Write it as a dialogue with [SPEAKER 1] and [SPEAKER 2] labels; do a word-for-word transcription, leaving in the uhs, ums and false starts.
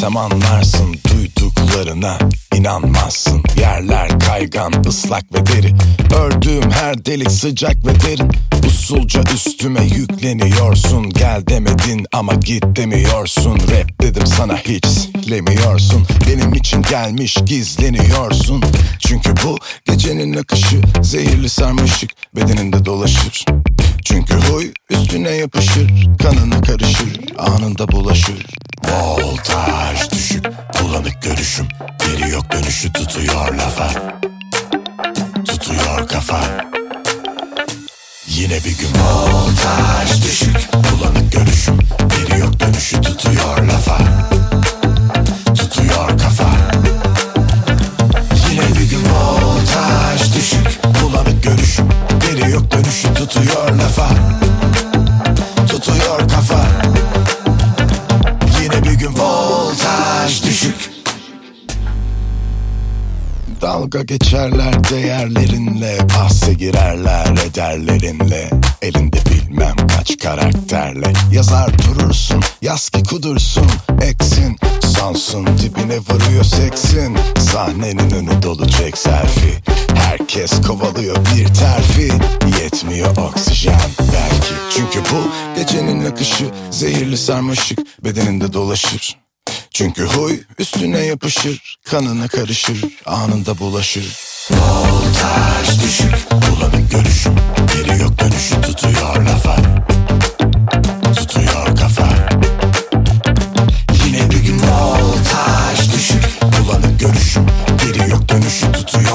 [SPEAKER 1] desem anlarsın, duyduklarına inanmazsın. Yerler kaygan, ıslak ve deri, ördüğüm her delik sıcak ve derin. Usulca üstüme yükleniyorsun, gel demedin ama git demiyorsun. Rap dedim sana hiç siklemiyorsun, benim için gelmiş gizleniyorsun. Çünkü bu gecenin akışı zehirli sarmaşık bedeninde dolaşır. Çünkü huy üstüne yapışır, kanına karışır, anında bulaşır. Voltaj düşük, bulanık görüşüm, geri yok dönüşü tutuyor lafa, tutuyor kafa. Yine bir gün voltaj düşük, bulanık görüşüm, geri yok dönüşü tutuyor lafa, tutuyor kafa. Yine bir gün voltaj düşük, bulanık görüşüm, geri yok dönüşü tutuyor lafa, tutuyor kafa. Yine bir gün voltaj düşük. Dalga geçerler değerlerinle, bahse girerler ederlerinle. Elinde bilmem kaç karakterle yazar durursun, yaz ki kudursun. Eksin sansın, dibine vuruyor seksin. Sahnenin önü dolu, çek selfie. Herkes kovalıyor bir terfi, yetmiyor oksijen belki. Çünkü bu gecenin akışı zehirli sarmaşık bedeninde dolaşır. Çünkü huy üstüne yapışır, kanına karışır, anında bulaşır. Voltaj düşük, bulanık görüşüm, geri yok dönüşü tutuyor lafa, tutuyor kafa. Yine bir gün voltaj düşük, bulanık görüşüm, geri yok dönüşü tutuyor